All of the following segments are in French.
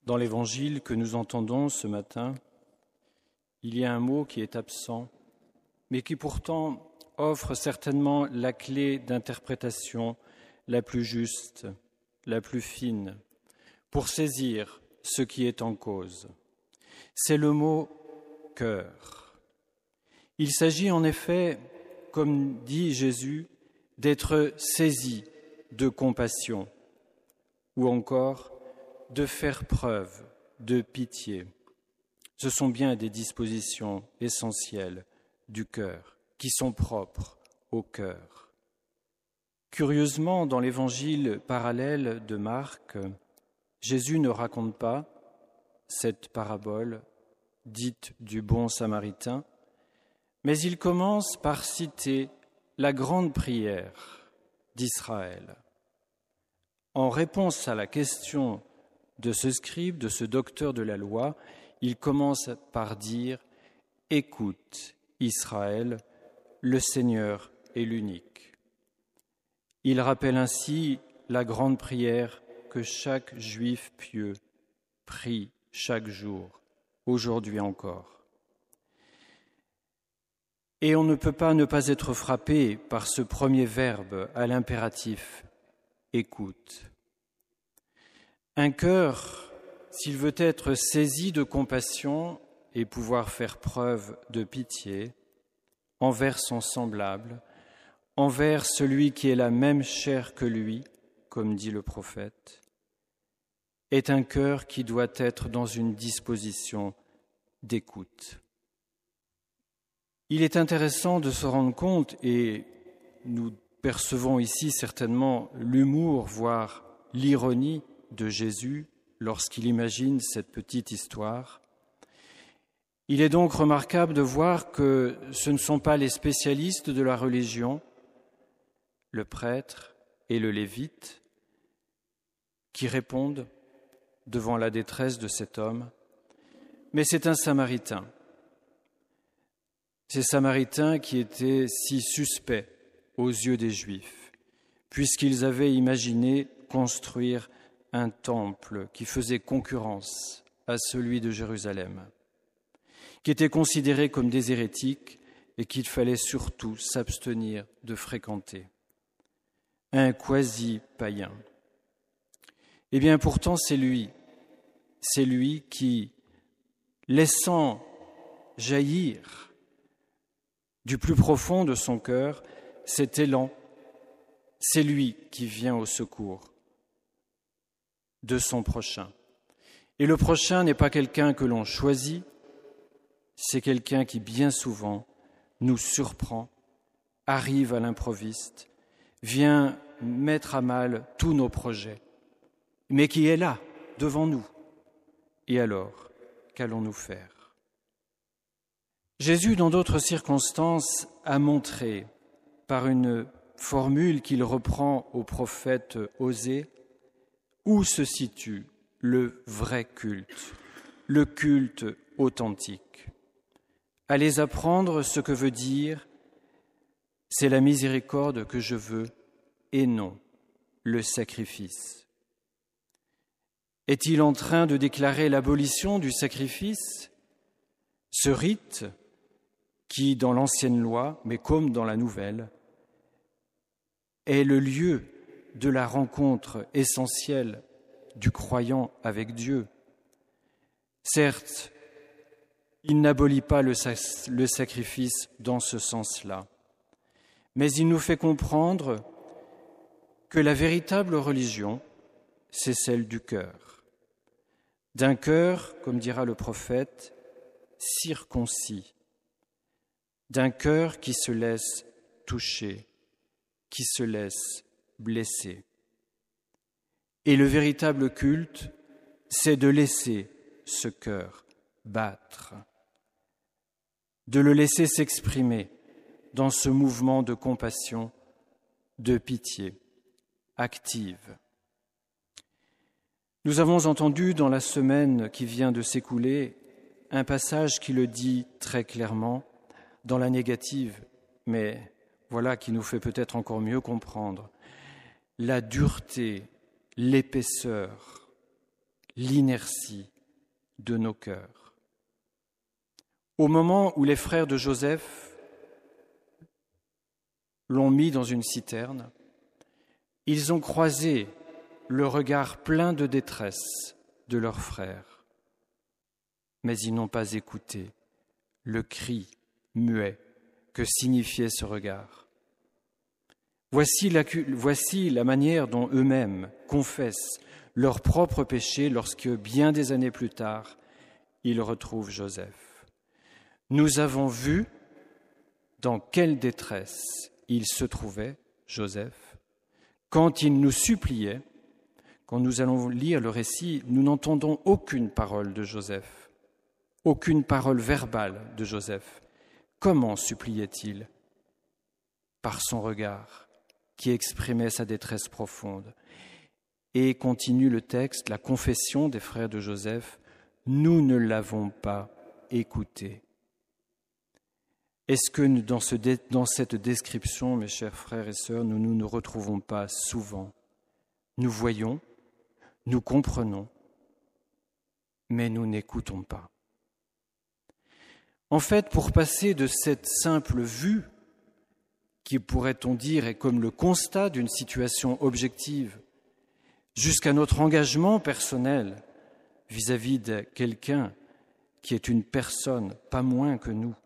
Dans l'évangile que nous entendons ce matin, il y a un mot qui est absent, mais qui pourtant offre certainement la clé d'interprétation la plus juste, la plus fine, pour saisir ce qui est en cause. C'est le mot « cœur ». Il s'agit en effet, comme dit Jésus, d'être saisi de compassion, ou encore de faire preuve de pitié. Ce sont bien des dispositions essentielles du cœur, qui sont propres au cœur. Curieusement, dans l'évangile parallèle de Marc, Jésus ne raconte pas cette parabole dite du bon samaritain, mais il commence par citer la grande prière d'Israël. En réponse à la question de ce scribe, de ce docteur de la loi, il commence par dire « Écoute, Israël, le Seigneur est l'unique ». Il rappelle ainsi la grande prière que chaque juif pieux prie chaque jour, aujourd'hui encore. Et on ne peut pas ne pas être frappé par ce premier verbe à l'impératif « écoute ». Un cœur, s'il veut être saisi de compassion et pouvoir faire preuve de pitié envers son semblable, envers celui qui est la même chair que lui, comme dit le prophète, est un cœur qui doit être dans une disposition d'écoute. Il est intéressant de se rendre compte, et nous percevons ici certainement l'humour, voire l'ironie de Jésus lorsqu'il imagine cette petite histoire. Il est donc remarquable de voir que ce ne sont pas les spécialistes de la religion, le prêtre et le lévite, qui répondent devant la détresse de cet homme, mais c'est un Samaritain. Ces Samaritains qui étaient si suspects aux yeux des Juifs, puisqu'ils avaient imaginé construire un temple qui faisait concurrence à celui de Jérusalem, qui était considéré comme des hérétiques et qu'il fallait surtout s'abstenir de fréquenter. Un quasi-païen. Eh bien, pourtant, c'est lui qui, laissant jaillir du plus profond de son cœur cet élan, c'est lui qui vient au secours de son prochain. Et le prochain n'est pas quelqu'un que l'on choisit, c'est quelqu'un qui bien souvent nous surprend, arrive à l'improviste, vient mettre à mal tous nos projets, mais qui est là, devant nous. Et alors, qu'allons-nous faire ? Jésus, dans d'autres circonstances, a montré, par une formule qu'il reprend au prophète Osée, où se situe le vrai culte, le culte authentique. Allez apprendre ce que veut dire « c'est la miséricorde que je veux et non le sacrifice ». Est-il en train de déclarer l'abolition du sacrifice ? Ce rite qui, dans l'ancienne loi, mais comme dans la nouvelle, est le lieu de la rencontre essentielle du croyant avec Dieu. Certes, il n'abolit pas le sacrifice dans ce sens-là, mais il nous fait comprendre que la véritable religion, c'est celle du cœur. D'un cœur, comme dira le prophète, circoncis. D'un cœur qui se laisse toucher, qui se laisse blesser. Et le véritable culte, c'est de laisser ce cœur battre, de le laisser s'exprimer dans ce mouvement de compassion, de pitié active. Nous avons entendu dans la semaine qui vient de s'écouler un passage qui le dit très clairement dans la négative, mais voilà qui nous fait peut-être encore mieux comprendre la dureté, l'épaisseur, l'inertie de nos cœurs. Au moment où les frères de Joseph l'ont mis dans une citerne, ils ont croisé le regard plein de détresse de leur frère, mais ils n'ont pas écouté le cri muet que signifiait ce regard. Voici la manière dont eux-mêmes confessent leur propre péché lorsque, bien des années plus tard, ils retrouvent Joseph. Nous avons vu dans quelle détresse il se trouvait, Joseph, quand il nous suppliait. Quand nous allons lire le récit, nous n'entendons aucune parole de Joseph, aucune parole verbale de Joseph. Comment suppliait-il ? Par son regard, qui exprimait sa détresse profonde. Et continue le texte, la confession des frères de Joseph, « Nous ne l'avons pas écouté ». Est-ce que dans cette description, mes chers frères et sœurs, nous ne nous retrouvons pas souvent ? Nous voyons, nous comprenons, mais nous n'écoutons pas. En fait, pour passer de cette simple vue, qui pourrait-on dire est comme le constat d'une situation objective, jusqu'à notre engagement personnel vis-à-vis de quelqu'un qui est une personne, pas moins que nous,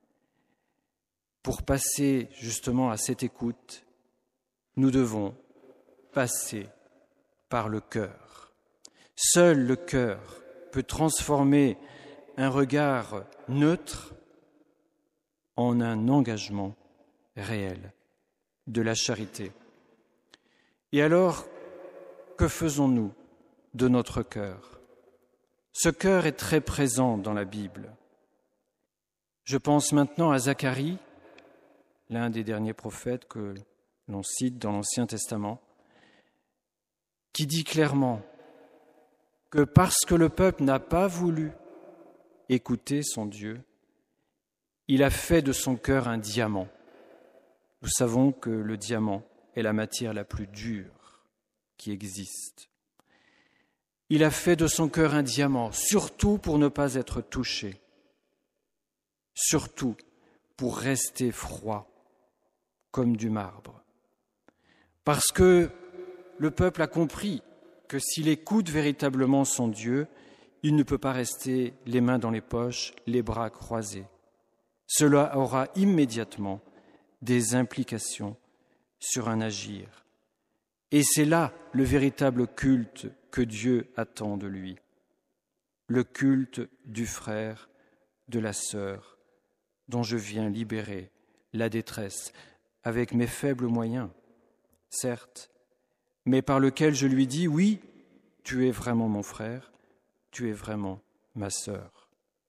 pour passer justement à cette écoute, nous devons passer par le cœur. Seul le cœur peut transformer un regard neutre en un engagement réel de la charité. Et alors, que faisons-nous de notre cœur ? Ce cœur est très présent dans la Bible. Je pense maintenant à Zacharie, l'un des derniers prophètes que l'on cite dans l'Ancien Testament, qui dit clairement que parce que le peuple n'a pas voulu écouter son Dieu, il a fait de son cœur un diamant. Nous savons que le diamant est la matière la plus dure qui existe. Il a fait de son cœur un diamant, surtout pour ne pas être touché, surtout pour rester froid comme du marbre. Parce que le peuple a compris que s'il écoute véritablement son Dieu, il ne peut pas rester les mains dans les poches, les bras croisés. Cela aura immédiatement des implications sur un agir. Et c'est là le véritable culte que Dieu attend de lui. Le culte du frère, de la sœur, dont je viens libérer la détresse avec mes faibles moyens, certes, mais par lequel je lui dis, oui, tu es vraiment mon frère, tu es vraiment ma sœur.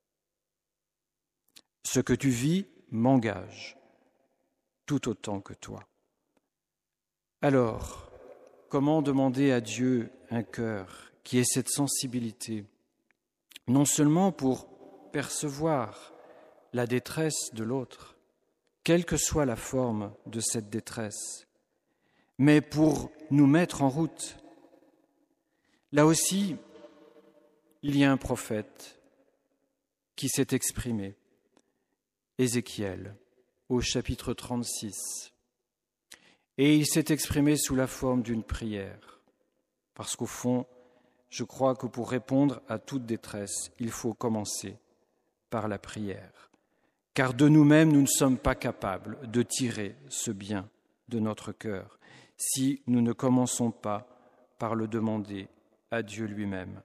Ce que tu vis m'engage tout autant que toi. Alors, comment demander à Dieu un cœur qui ait cette sensibilité, non seulement pour percevoir la détresse de l'autre, quelle que soit la forme de cette détresse, mais pour nous mettre en route. Là aussi, il y a un prophète qui s'est exprimé, Ézéchiel, au chapitre 36. Et il s'est exprimé sous la forme d'une prière, parce qu'au fond, je crois que pour répondre à toute détresse, il faut commencer par la prière. Car de nous-mêmes, nous ne sommes pas capables de tirer ce bien de notre cœur si nous ne commençons pas par le demander à Dieu lui-même.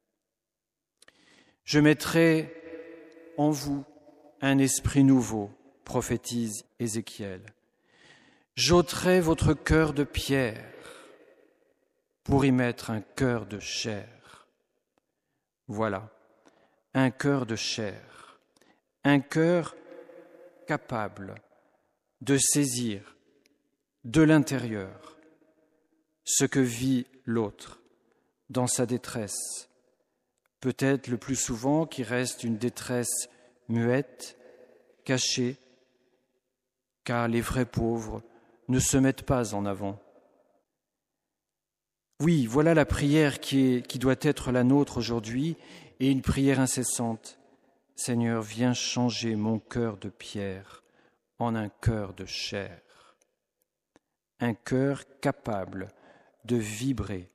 Je mettrai en vous un esprit nouveau, prophétise Ézéchiel. J'ôterai votre cœur de pierre pour y mettre un cœur de chair. Voilà, un cœur de chair, un cœur capable de saisir de l'intérieur ce que vit l'autre dans sa détresse, peut-être le plus souvent qui reste une détresse muette, cachée, car les vrais pauvres ne se mettent pas en avant. Oui, voilà la prière qui doit être la nôtre aujourd'hui, et une prière incessante. Seigneur, viens changer mon cœur de pierre en un cœur de chair, un cœur capable de vibrer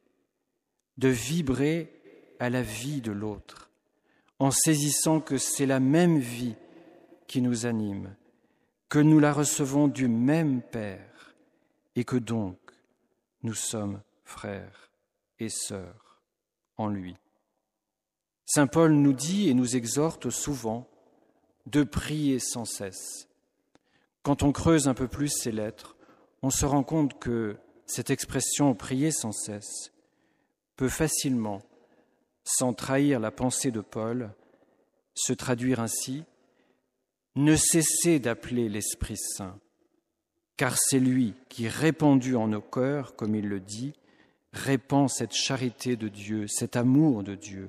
à la vie de l'autre, en saisissant que c'est la même vie qui nous anime, que nous la recevons du même Père et que donc nous sommes frères et sœurs en lui. Saint Paul nous dit et nous exhorte souvent de prier sans cesse. Quand on creuse un peu plus ces lettres, on se rend compte que cette expression « prier sans cesse » peut facilement, sans trahir la pensée de Paul, se traduire ainsi: ne cessez d'appeler l'Esprit Saint, car c'est lui qui, répandu en nos cœurs, comme il le dit, répand cette charité de Dieu, cet amour de Dieu.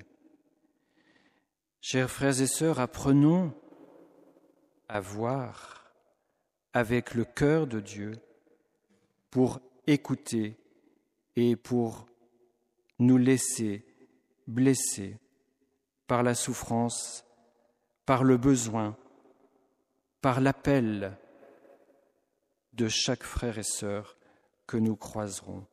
Chers frères et sœurs, apprenons à voir avec le cœur de Dieu pour écouter et pour nous laisser blesser par la souffrance, par le besoin, par l'appel de chaque frère et sœur que nous croiserons.